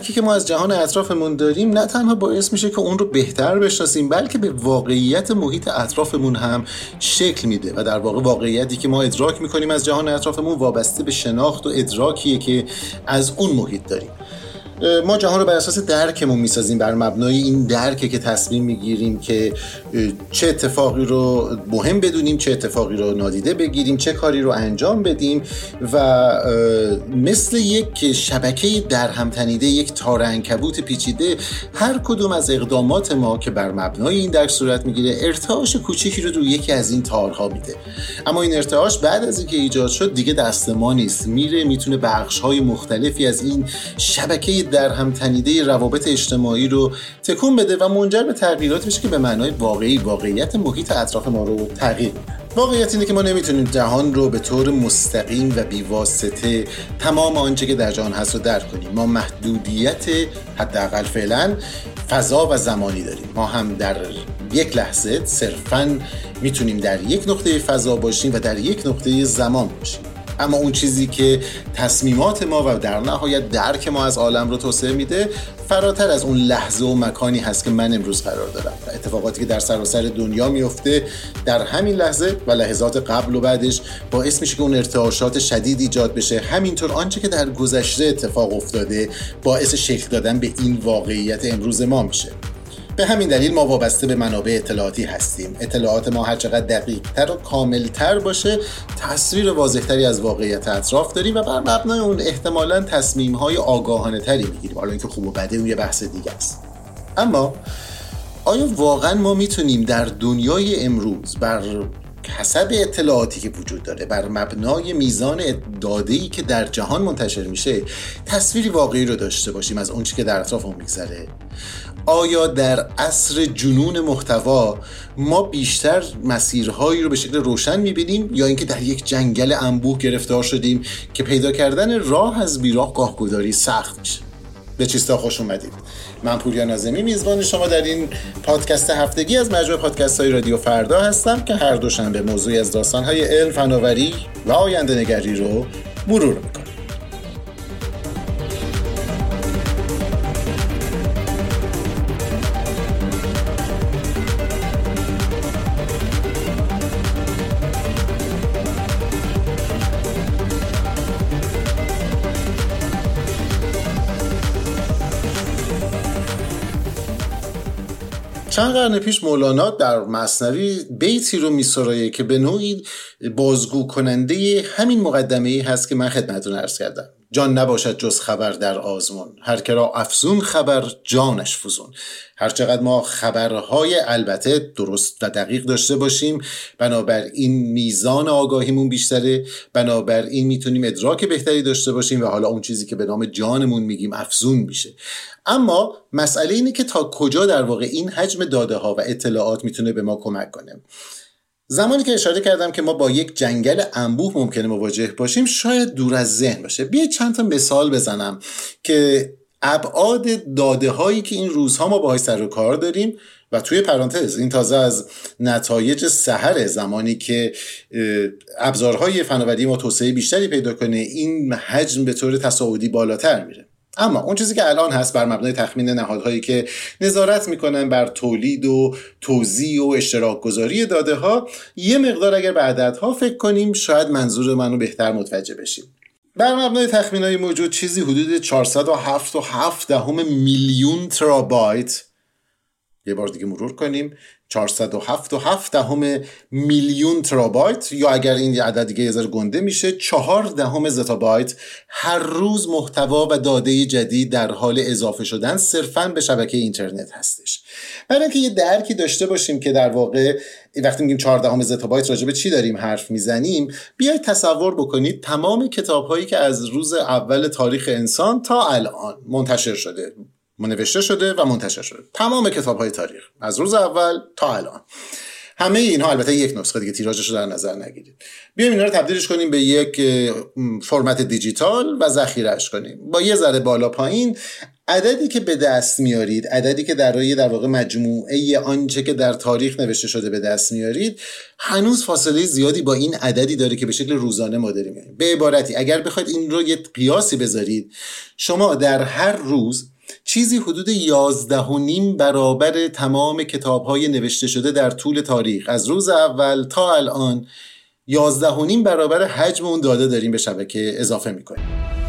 درکی که ما از جهان اطرافمون داریم نه تنها باعث میشه که اون رو بهتر بشناسیم، بلکه به واقعیت محیط اطرافمون هم شکل میده و در واقع واقعیتی که ما ادراک میکنیم از جهان اطرافمون وابسته به شناخت و ادراکیه که از اون محیط داریم. ما جهان رو بر اساس درکمون میسازیم، بر مبنای این درکه که تصمیم میگیریم که چه اتفاقی رو مهم بدونیم، چه اتفاقی رو نادیده بگیریم، چه کاری رو انجام بدیم و مثل یک شبکه درهم تنیده، یک تار عنکبوت پیچیده، هر کدوم از اقدامات ما که بر مبنای این درک صورت میگیره ارتعاش کوچیکی رو یکی از این تارها میده. اما این ارتعاش بعد از اینکه ایجاد شد دیگه دست ما نیست، میتونه بخش‌های مختلفی از این شبکه در هم تنیده روابط اجتماعی رو تکون بده و منجر به تغییراتی بشه که به معنای واقعیت محیط اطراف ما رو تغییر میده. واقعیت اینه که ما نمیتونیم جهان رو به طور مستقیم و بیواسطه تمام آنچه که در جهان هست رو درک کنیم. ما محدودیت حداقل فعلا فضا و زمانی داریم. ما هم در یک لحظه صرفاً میتونیم در یک نقطه فضا باشیم و در یک نقطه زمان باشیم. اما اون چیزی که تصمیمات ما و در نهایت درک ما از عالم رو توسعه میده فراتر از اون لحظه و مکانی هست که من امروز قرار دارم و اتفاقاتی که در سراسر دنیا میفته در همین لحظه و لحظات قبل و بعدش باعث میشه که اون ارتعاشات شدید ایجاد بشه. همینطور آنچه که در گذشته اتفاق افتاده باعث شکل دادن به این واقعیت امروز ما میشه. به همین دلیل ما وابسته به منابع اطلاعاتی هستیم. اطلاعات ما هر چقدر دقیق‌تر و کامل‌تر باشه تصویر واضح‌تری از واقعیت اطراف داریم و بر مبنای اون احتمالاً تصمیم‌های آگاهانه‌تری می‌گیریم. حالا اینکه خوب و بده اون یه بحث دیگه است. اما آیا واقعاً ما میتونیم در دنیای امروز بر حسب اطلاعاتی که وجود داره، بر مبنای میزان داده‌ای که در جهان منتشر میشه، تصویری واقعی رو داشته باشیم از اون چیزی که در اطرافمون میگذره؟ آیا در عصر جنون محتوا ما بیشتر مسیرهایی رو به شکل روشن می‌بینیم یا اینکه در یک جنگل انبوه گرفتار شدیم که پیدا کردن راه از بیراه گاهگداری سخت میشه؟ به چیستا خوش اومدید. من پوریا ناظمی میزبان شما در این پادکست هفتگی از مجموعه پادکست‌های رادیو فردا هستم که هر دوشنبه موضوعی از داستان‌های علم، فناوری و آینده‌نگری رو مرور می‌کنم. چند قرن پیش مولانا در مثنوی بیتی رو می‌سرایه که به نوعی بازگو کننده همین مقدمه‌ای هست که من خدمتتون عرض کردم. جان نباشد جز خبر در آزمون، هر که را افزون خبر جانش فزون. هر چقدر ما خبرهای البته درست و دقیق داشته باشیم، بنابراین میزان آگاهیمون بیشتره، بنابراین میتونیم ادراک بهتری داشته باشیم و حالا اون چیزی که به نام جانمون میگیم افزون میشه. اما مسئله اینه که تا کجا در واقع این حجم داده ها و اطلاعات میتونه به ما کمک کنه. زمانی که اشاره کردم که ما با یک جنگل انبوه ممکنه مواجه باشیم شاید دور از ذهن باشه. بیایید چند تا مثال بزنم که ابعاد داده هایی که این روزها ما باهاش سر و کار داریم و توی پرانتز این تازه از نتایج سحر زمانی که ابزارهای فناوری ما توسعه بیشتری پیدا کنه این حجم به طور تصاعدی بالاتر میره. اما اون چیزی که الان هست بر مبنای تخمین نهادهایی که نظارت میکنن بر تولید و توزیع و اشتراک گذاری داده ها، یه مقدار اگر به عددها فکر کنیم شاید منظور منو بهتر متوجه بشیم. بر مبنای تخمینای موجود چیزی حدود 407.7 میلیون ترابایت، یه بار دیگه مرور کنیم، 407.7 میلیون ترابایت، یا اگر این عدد دیگه یه ذره گنده میشه 4 زتابایت هر روز محتوا و داده جدید در حال اضافه شدن صرفاً به شبکه اینترنت هستش. برای اینکه یه درکی داشته باشیم که در واقع وقتی میگیم 14 زتابایت راجع به چی داریم حرف میزنیم، بیایید تصور بکنید تمام کتاب‌هایی که از روز اول تاریخ انسان تا الان منتشر شده، نوشته شده و منتشر شده، تمام کتاب‌های تاریخ از روز اول تا الان، همه اینها، البته یک نسخه دیگه تیراژش رو در نظر نگیرید، بیایم اینا رو تبدیلش کنیم به یک فرمت دیجیتال و ذخیره‌اش کنیم. با یه ذره بالا پایین عددی که به دست میارید، عددی که در واقع مجموعه آنچه که در تاریخ نوشته شده به دست میارید، هنوز فاصله زیادی با این عددی داره که به شکل روزانه ما داریم. به عبارتی اگر بخواید این رو یه قیاسی بذارید، شما در هر روز چیزی حدود 11.5 برابر تمام کتاب‌های نوشته شده در طول تاریخ از روز اول تا الان 11.5 برابر حجم اون داده داریم به شبکه اضافه میکنیم.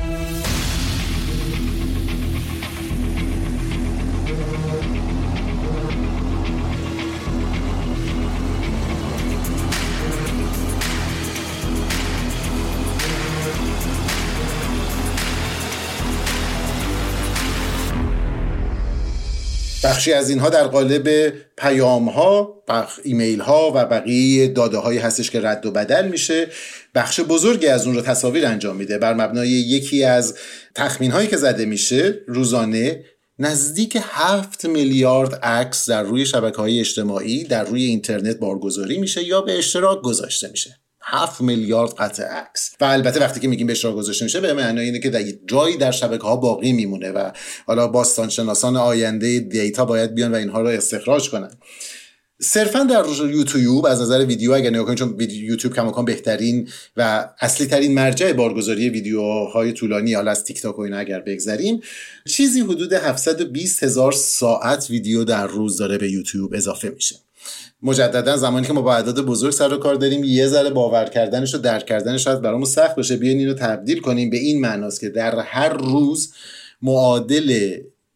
بخشی از اینها در قالب پیام‌ها، ایمیل‌ها و بقیه داده‌هایی هستش که رد و بدل میشه. بخش بزرگی از اون رو تصاویر انجام میده. بر مبنای یکی از تخمین‌هایی که زده میشه روزانه نزدیک 7 میلیارد عکس در روی شبکه‌های اجتماعی در روی اینترنت بارگذاری میشه یا به اشتراک گذاشته میشه. 7 میلیارد قطعه عکس. و البته وقتی که میگیم به اشتراک گذاشته میشه به معنای اینه که در جایی در شبکه‌ها باقی میمونه و حالا باستانشناسان آینده دیتا باید بیان و اینها رو استخراج کنن. صرفا در یوتیوب از نظر ویدیو اگر نگاه کنید، چون یوتیوب کماکان بهترین و اصلی ترین مرجع بارگذاری ویدیوهای طولانی حالا از تیک تاک و اینا اگر بگذریم، چیزی حدود 720,000 ساعت ویدیو در روز داره به یوتیوب اضافه میشه. مجددا زمانی که ما با اعداد بزرگ سر و کار داریم یه ذره باور کردنش و درک کردنش شاید برامون سخت باشه. بیاین اینو تبدیل کنیم به این معناست که در هر روز معادل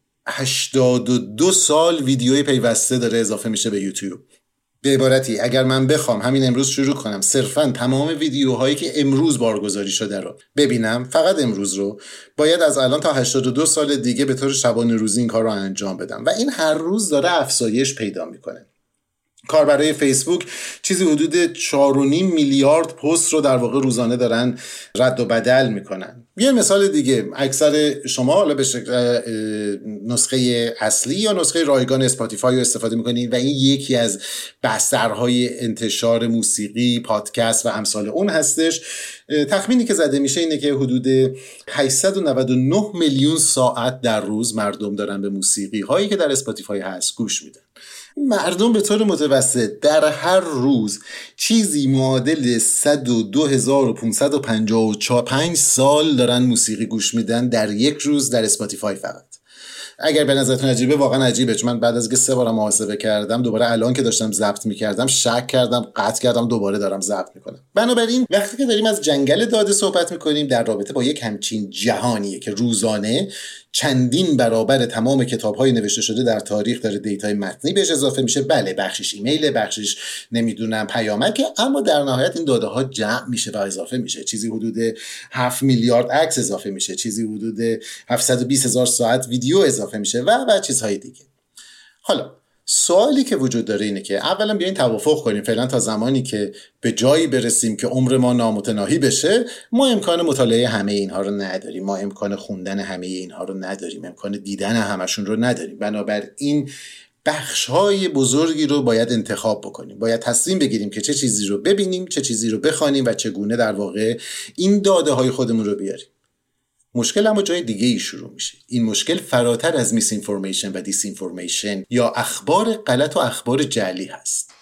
82 سال ویدیوی پیوسته داره اضافه میشه به یوتیوب. به عبارتی اگر من بخوام همین امروز شروع کنم صرفاً تمام ویدیوهایی که امروز بارگذاری شده رو ببینم، فقط امروز رو، باید از الان تا 82 سال دیگه به طور شبانه روزی این کار رو انجام بدم و این هر روز داره افزایش پیدا میکنه. کاربرای فیسبوک چیزی حدود 4.5 میلیارد پست رو در واقع روزانه دارن رد و بدل میکنن. یه مثال دیگه، اکثر شما حالا به شکل نسخه اصلی یا نسخه رایگان اسپاتیفای رو استفاده میکنید و این یکی از بسترهای انتشار موسیقی، پادکست و امثال اون هستش. تخمینی که زده میشه اینه که حدود 899 میلیون ساعت در روز مردم دارن به موسیقی هایی که در اسپاتیفای هست گوش میدن. مردم به طور متوسط در هر روز چیزی معادل 102,555 سال دارن موسیقی گوش میدن در یک روز در اسپاتیفای فقط. اگر به نظرتون عجیبه، واقعا عجیبه، چون من بعد از اینکه 3 بارم محاسبه کردم دوباره الان که داشتم ضبط میکردم شک کردم، قطع کردم، دوباره دارم ضبط میکنم. بنابراین وقتی که داریم از جنگل داده صحبت میکنیم در رابطه با یک همچین جهانیه که روزانه چندین برابر تمام کتاب‌های نوشته شده در تاریخ داره دیتای متنی بهش اضافه میشه. بله بخشش ایمیل، بخشش نمیدونم پیامکه، اما در نهایت این داده ها جمع میشه و اضافه میشه. چیزی حدود 7 میلیارد عکس اضافه میشه، چیزی حدود 720,000 ساعت ویدیو اضافه میشه و چیزهای دیگه. حالا سوالی که وجود داره اینه که اولا بیاین توافق کنیم فعلا تا زمانی که به جایی برسیم که عمر ما نامتناهی بشه ما امکان مطالعه همه اینها رو نداریم، ما امکان خوندن همه اینها رو نداریم، امکان دیدن همشون رو نداریم. بنابراین بخش‌های بزرگی رو باید انتخاب بکنیم، باید تصمیم بگیریم که چه چیزی رو ببینیم، چه چیزی رو بخوانیم و چگونه در واقع این داده‌های خودمون رو بیاریم. مشکل اما جای دیگه ای شروع میشه. این مشکل فراتر از میس اینفورمیشن و دیس اینفورمیشن یا اخبار غلط و اخبار جعلی هست.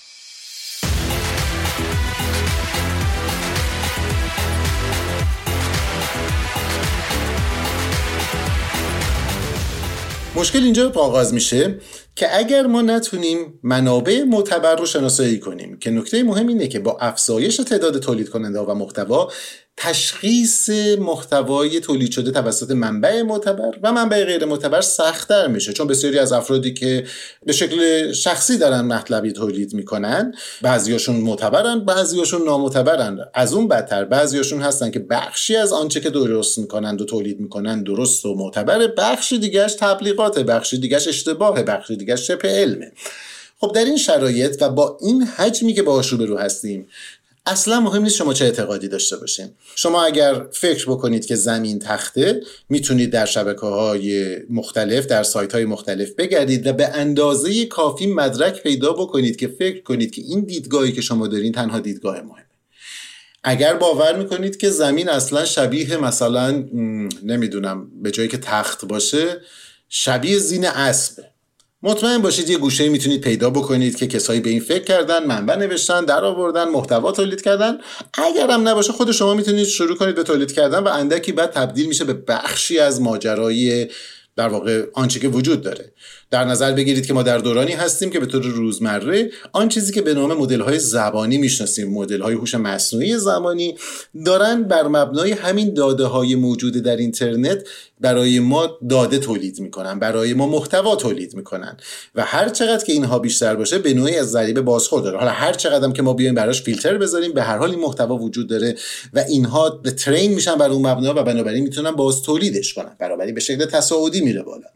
مشکل اینجا آغاز میشه که اگر ما نتونیم منابع معتبر رو شناسایی کنیم، که نکته مهم اینه که با افزایش تعداد تولید کننده و محتوا تشخیص محتوای تولید شده توسط منبع معتبر و منبع غیر معتبر سخت‌تر میشه، چون بسیاری از افرادی که به شکل شخصی دارن مطلبی تولید میکنن، بعضیاشون معتبرن، بعضیاشون نامعتبرن، از اون بدتر بعضیاشون هستن که بخشی از آنچه که درست میکنند و تولید میکنن درست و معتبره، بخشی دیگه‌اش تبلیغاته، بخشی دیگه‌اش اشتباهه، بخشی دیگه‌اش شبه علمه. خب در این شرایط و با این حجمی که باهاش روبرو هستیم اصلا مهم نیست شما چه اعتقادی داشته باشین. شما اگر فکر بکنید که زمین تخته، میتونید در شبکه‌های مختلف، در سایت‌های مختلف بگردید و به اندازه کافی مدرک پیدا بکنید که فکر کنید که این دیدگاهی که شما دارین تنها دیدگاه مهمه. اگر باور میکنید که زمین اصلا شبیه مثلا نمیدونم به جایی که تخت باشه شبیه زین اسبه، مطمئن باشید یه گوشه میتونید پیدا بکنید که کسایی به این فکر کردن، منبع نوشتن، در آوردن، محتوا تولید کردن. اگر هم نباشه خود شما میتونید شروع کنید به تولید کردن و اندکی بعد تبدیل میشه به بخشی از ماجرای در واقع آنچه که وجود داره. در نظر بگیرید که ما در دورانی هستیم که به طور روزمره آن چیزی که به نام مدل‌های زبانی میشناسیم، مدل‌های هوش مصنوعی زبانی، دارن بر مبنای همین داده‌های موجود در اینترنت برای ما داده تولید میکنن، برای ما محتوا تولید میکنن و هر چقدر که اینها بیشتر باشه به نوعی از ضریب بازخورد داره. حالا هر چقدر که ما بیایم براش فیلتر بذاریم، به هر حال این محتوا وجود داره و اینها ترین میشن بر اون مبنا و بنابراین میتونن باز تولیدش کنن، بنابراین به شکل تصاعدی میره بالا.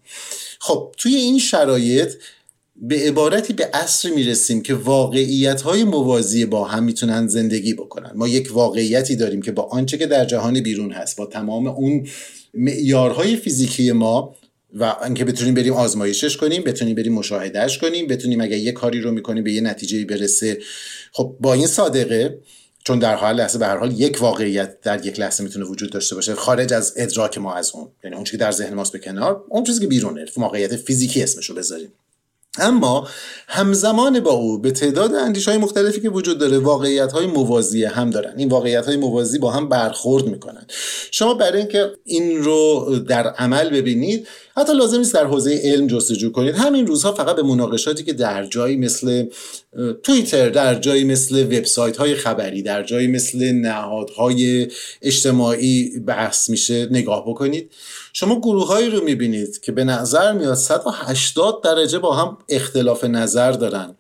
خب توی این شرایط به عبارتی به عصر میرسیم که واقعیت‌های موازی با هم میتونن زندگی بکنن. ما یک واقعیتی داریم که با آنچه که در جهان بیرون هست، با تمام اون معیارهای فیزیکی ما و اینکه بتونیم بریم آزمایشش کنیم، بتونیم بریم مشاهدهش کنیم، بتونیم اگه یه کاری رو میکنیم به یه نتیجه‌ای برسه، خب با این صادقه، چون در حال لحظه به هر حال یک واقعیت در یک لحظه میتونه وجود داشته باشه خارج از ادراک ما از اون، یعنی اون چیزی که در ذهن ماست به کنار، اون چیزی که بیرونه، واقعیت فیزیکی اسمشو بذاریم. اما همزمان با او به تعداد اندیشه‌های مختلفی که وجود داره واقعیت‌های موازی هم دارن. این واقعیت‌های موازی با هم برخورد میکنن. شما برای اینکه این رو در عمل ببینید حتی لازم نیست در حوزه علم جستجو کنید. همین روزها فقط به مناقشاتی که در جایی مثل توییتر، در جایی مثل وبسایت‌های خبری، در جایی مثل نهادهای اجتماعی بحث میشه نگاه بکنید. شما گروه‌هایی رو می‌بینید که به نظر میاد 180 درجه با هم اختلاف نظر دارن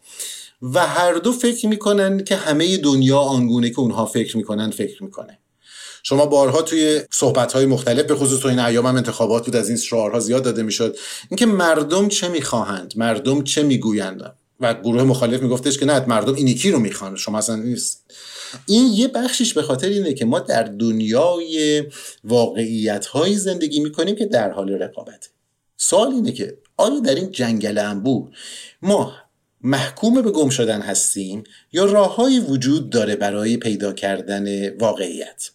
و هر دو فکر میکنن که همه دنیا آنگونه که اونها فکر میکنه. شما بارها توی صحبت‌های مختلف، به خصوص تو این ایام هم انتخابات بود، از این شعارها زیاد داده میشد، اینکه مردم چه میخواهند، مردم چه میگویند و گروه مخالف میگفتش که نه، مردم این یکی رو میخوان، شما اصلا نیست. این یه بخشش به خاطر اینه که ما در دنیای واقعیت‌های زندگی میکنیم که در حال رقابته. سوال اینه که آیا در این جنگل انبوه ما محکوم به گم شدن هستیم یا راههایی وجود داره برای پیدا کردن واقعیت؟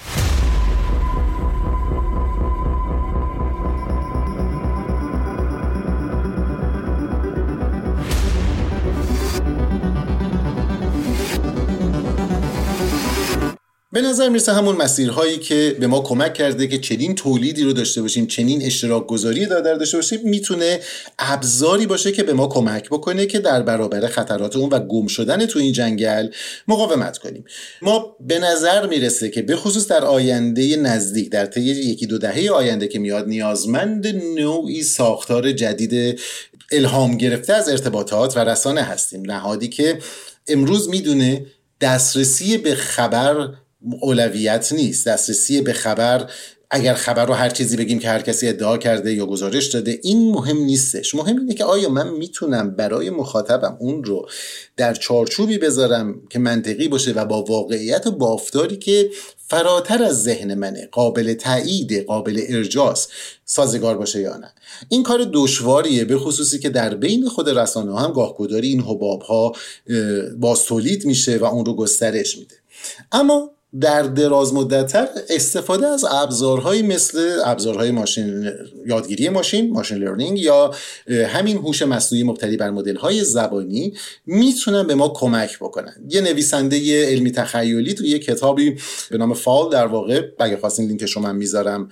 به نظر میرسه همون مسیرهایی که به ما کمک کرده که چنین تولیدی رو داشته باشیم، چنین اشتراک گذاری داده داشته باشیم، میتونه ابزاری باشه که به ما کمک بکنه که در برابر خطرات اون و گم شدن تو این جنگل مقاومت کنیم. ما به نظر میرسه که به خصوص در آینده نزدیک، در طی 1-2 دهه آینده که میاد، نیازمند نوعی ساختار جدید الهام گرفته از ارتباطات و رسانه هستیم. نهادی که امروز میدونه دسترسی به خبر اولویت نیست. دسترسی به خبر، اگر خبر رو هر چیزی بگیم که هر کسی ادعا کرده یا گزارش داده، این مهم نیستش. مهم اینه که آیا من میتونم برای مخاطبم اون رو در چارچوبی بذارم که منطقی باشه و با واقعیت و بافتاری که فراتر از ذهن منه، قابل تایید، قابل ارجاست، سازگار باشه یا نه. این کار دشواریه، به خصوصی که در بین خود رسانه هم گاهگداری این حباب‌ها باز تولید میشه و اون رو گسترش میده. اما در دراز مدت‌تر استفاده از ابزارهایی مثل ابزارهای ماشین، یادگیری ماشین لرنینگ یا همین هوش مصنوعی مبتنی بر مدل‌های زبانی میتونن به ما کمک بکنن. یه نویسنده علمی تخیلی توی یه کتابی به نام فال، در واقع اگه خواستین لینکش رو من میذارم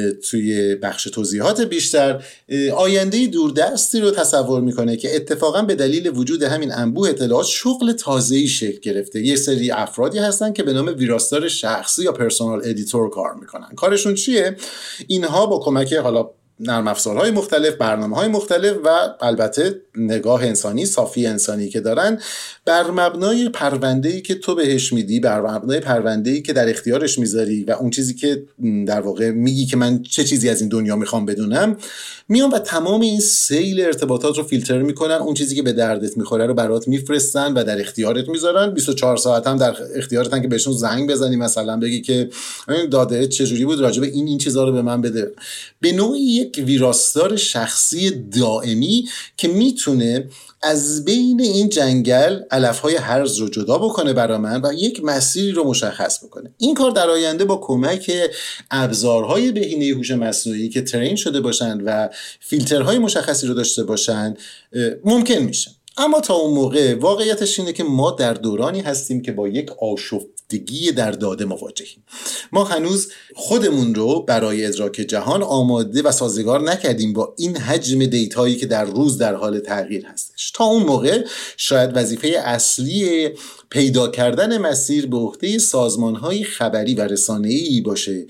توی بخش توضیحات بیشتر، آینده دوردستی رو تصور میکنه که اتفاقا به دلیل وجود همین انبوه اطلاعات شغل تازه‌ای شکل گرفته. یه سری افرادی هستن که به نام ویراستار شخصی یا پرسونال ادیتور کار میکنن. کارشون چیه؟ اینها با کمک حالا نرم افزارهای مختلف، برنامه‌های مختلف و البته نگاه انسانی، صافی انسانی که دارن، بر مبنای پرونده‌ای که تو بهش میدی، بر مبنای پرونده‌ای که در اختیارش میذاری و اون چیزی که در واقع میگی که من چه چیزی از این دنیا میخوام بدونم، میان و تمام این سیل ارتباطات رو فیلتر میکنن، اون چیزی که به دردت میخوره رو برات میفرستن و در اختیارت میذارن. 24 ساعت هم در اختیارتن که بهشون زنگ بزنی، مثلا بگی که این داده چجوری بود، راجع به این چیزا رو به من بده. به نوعی یک ویراستار شخصی دائمی که میتونه از بین این جنگل علفهای هرز رو جدا بکنه برای من و یک مسیری رو مشخص بکنه. این کار در آینده با کمک ابزارهای بهینه هوش مصنوعی که ترین شده باشن و فیلترهای مشخصی رو داشته باشن ممکن میشه. اما تا اون موقع واقعیتش اینه که ما در دورانی هستیم که با یک آشفتگی در داده مواجهیم. ما هنوز خودمون رو برای ادراک جهان آماده و سازگار نکردیم با این حجم دیتایی که در روز در حال تغییر هستش. تا اون موقع شاید وظیفه اصلی پیدا کردن مسیر به عهده سازمان‌های خبری و رسانه‌ای باشه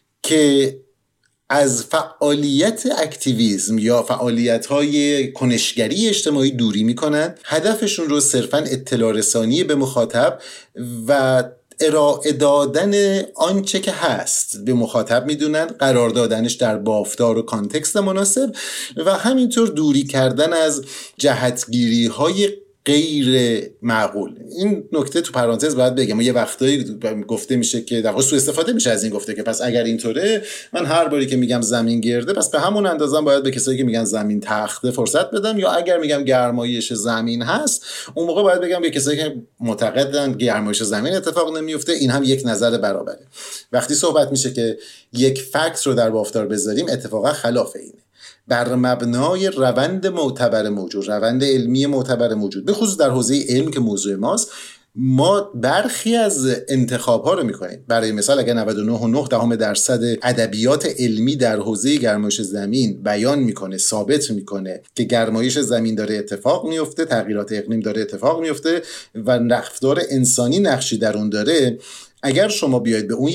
که از فعالیت اکتیویسم یا فعالیت‌های کنشگری اجتماعی دوری می‌کنن، هدفشون رو صرفاً اطلاع رسانی به مخاطب و ارائه دادن آنچه که هست به مخاطب میدونن، قرار دادنش در بافتار و کانتکست مناسب و همینطور دوری کردن از جهتگیری‌های غیر معقول. این نکته تو پرانتز باید بگم، یه وقتایی گفته میشه که در واقع سوء استفاده میشه از این، گفته که پس اگر اینطوره من هر باری که میگم زمین گرده پس به همون اندازه باید به کسایی که میگن زمین تخته فرصت بدم، یا اگر میگم گرمایش زمین هست اون موقع باید بگم به کسایی که معتقدن گرمایش زمین اتفاق نمیفته. این هم یک نظر برابره. وقتی صحبت میشه که یک فکت رو در بافتار بذاریم اتفاقا خلاف اینه. بر مبنای روند معتبر موجود، روند علمی معتبر موجود، به خصوص در حوزه علم که موضوع ماست، ما برخی از انتخاب‌ها رو می‌کنیم. برای مثال اگر 99.9% ادبیات علمی در حوزه گرمایش زمین بیان می‌کنه، ثابت می‌کنه که گرمایش زمین داره اتفاق میفته، تغییرات اقلیم داره اتفاق میفته و رفتار انسانی نقشی در اون داره، اگر شما بیاید به اون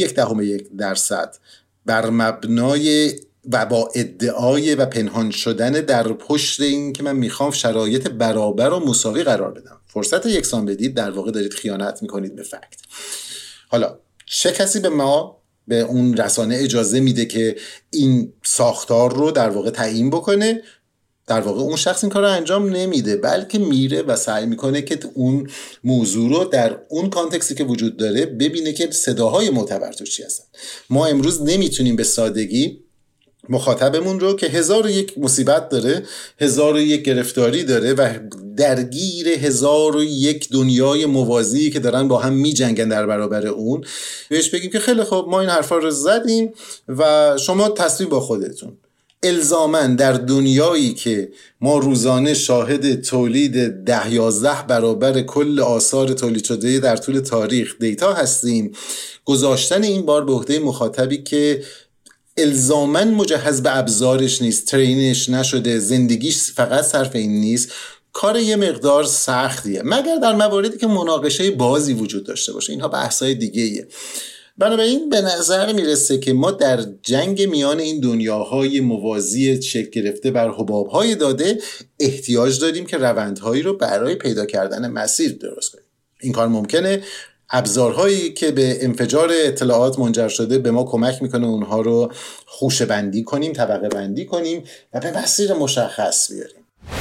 0.1% بر مبنای و با ادعای و پنهان شدن در پشت این که من میخوام شرایط برابر و مساوی قرار بدم، فرصت یکسان بدید، در واقع دارید خیانت میکنید به فکت. حالا چه کسی به ما، به اون رسانه اجازه میده که این ساختار رو در واقع تعیین بکنه؟ در واقع اون شخص این کار رو انجام نمیده، بلکه میره و سعی میکنه که اون موضوع رو در اون کانتکستی که وجود داره ببینه که صداهای معتبر توش چی هستن. ما امروز نمیتونیم به سادگی مخاطبمون رو که 1001 مصیبت داره، 1001 گرفتاری داره و درگیر 1001 دنیای موازی که دارن با هم می جنگن در برابر اون، بهش بگیم که خیلی خوب ما این حرفا رو زدیم و شما تصمیم با خودتون. الزاماً در دنیایی که ما روزانه شاهد تولید 10-11 برابر کل آثار تولید شده در طول تاریخ دیتا هستیم، گذاشتن این بار به عهده مخاطبی که الزاماً مجهز به ابزارش نیست، ترینش نشده، زندگیش فقط صرف این نیست، کار یه مقدار سختیه، مگر در مواردی که مناقشه بازی وجود داشته باشه. اینها بحث‌های دیگه‌ایه. بنابراین به نظر میرسه که ما در جنگ میان این دنیاهای موازی شکل گرفته بر حباب‌های داده احتیاج داریم که روندهایی رو برای پیدا کردن مسیر درست کنیم. این کار ممکنه. ابزارهایی که به انفجار اطلاعات منجر شده به ما کمک میکنه اونها رو خوشه بندی کنیم، طبقه بندی کنیم و به مسیر مشخص بیاریم.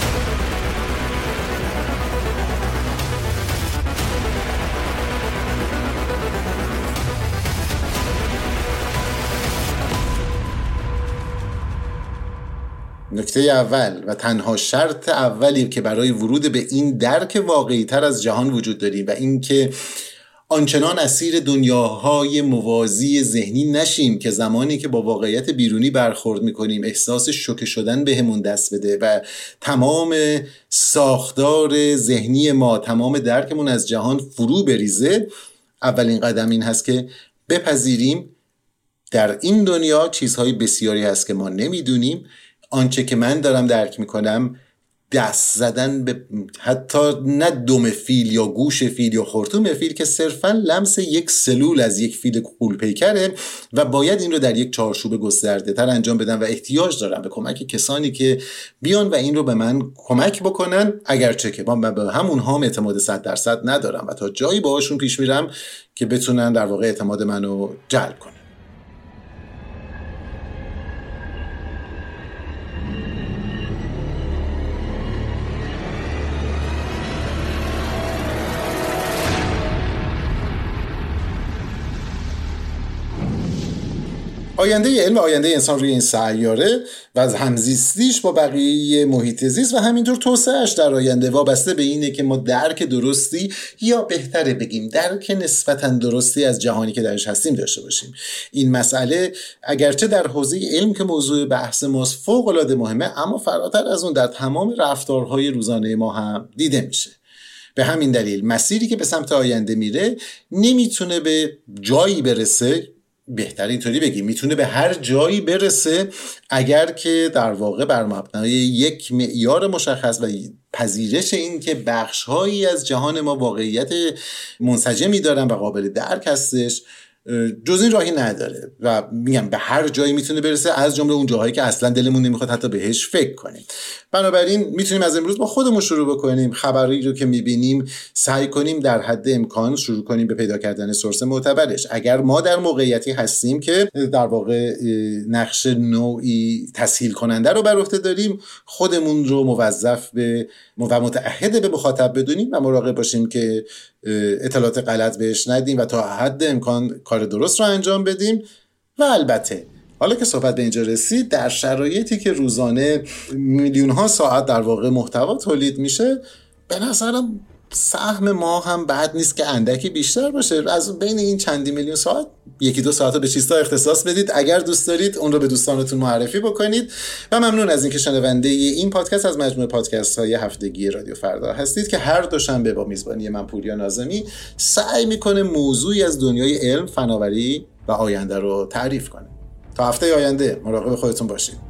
نکته اول و تنها شرط اولی که برای ورود به این درک واقعی تر از جهان وجود داریم و این که آنچنان اسیر دنیاهای موازی ذهنی نشیم که زمانی که با واقعیت بیرونی برخورد میکنیم احساس شوکه شدن بهمون دست بده و تمام ساختار ذهنی ما، تمام درکمون از جهان فرو بریزه، اولین قدم این هست که بپذیریم در این دنیا چیزهای بسیاری هست که ما نمیدونیم. آنچه که من دارم درک میکنم دست زدن به حتی نه دم فیل یا گوش فیل یا خرطوم فیل که صرفا لمس یک سلول از یک فیل غول‌پیکره و باید این رو در یک چارچوب گسترده تر انجام بدم و احتیاج دارم به کمک کسانی که بیان و این رو به من کمک بکنن، اگرچه که من به همونها هم اعتماد 100% ندارم و تا جایی باهاشون پیش میرم که بتونن در واقع اعتماد منو جلب کنن. آینده علم و آینده انسان روی این سیاره و همزیستیش با بقیه محیط زیست و همینطور توسعه‌اش در آینده وابسته به اینه که ما درک درستی یا بهتره بگیم درک نسبتاً درستی از جهانی که درش هستیم داشته باشیم. این مسئله اگرچه در حوزه علم که موضوع بحث ماست فوق‌العاده مهمه، اما فراتر از اون در تمام رفتارهای روزانه ما هم دیده میشه. به همین دلیل مسیری که به سمت آینده میره نمیتونه به جایی برسه، بهتر اینطوری بگیم میتونه به هر جایی برسه اگر که در واقع بر مبنای یک معیار مشخص و پذیرش این که بخش‌هایی از جهان ما واقعیت منسجمی دارن و قابل درک هستش، جز این راهی نداره و میگم به هر جایی میتونه برسه، از جمله اون جاهایی که اصلا دلمون نمیخواد حتی بهش فکر کنیم. بنابراین میتونیم از امروز با خودمون شروع بکنیم، خبری رو که میبینیم سعی کنیم در حد امکان شروع کنیم به پیدا کردن سورس معتبرش. اگر ما در موقعیتی هستیم که در واقع نقش نوعی تسهیل کننده رو بر عهده داریم، خودمون رو موظف به و متعهد به مخاطب بدونیم و مراقب باشیم که اطلاعات غلط بهش ندیم و تا حد امکان کار درست رو انجام بدیم. و البته حالا که صحبت به اینجا رسید، در شرایطی که روزانه میلیون ها ساعت در واقع محتوا تولید میشه، به نظرم سهم ما هم بد نیست که اندکی بیشتر باشه. از بین این چندی میلیون ساعت یکی دو ساعت رو به چیزها اختصاص بدید، اگر دوست دارید اون رو به دوستانتون معرفی بکنید. و ممنون از اینکه شنونده این پادکست از مجموعه پادکست های هفتگی رادیو فردا هستید که هر دوشنبه با میزبانی من پوریا ناظمی سعی میکنه موضوعی از دنیای علم، فناوری و آینده رو تعریف کنه. تا هفته آینده مراقب خودتون باشید.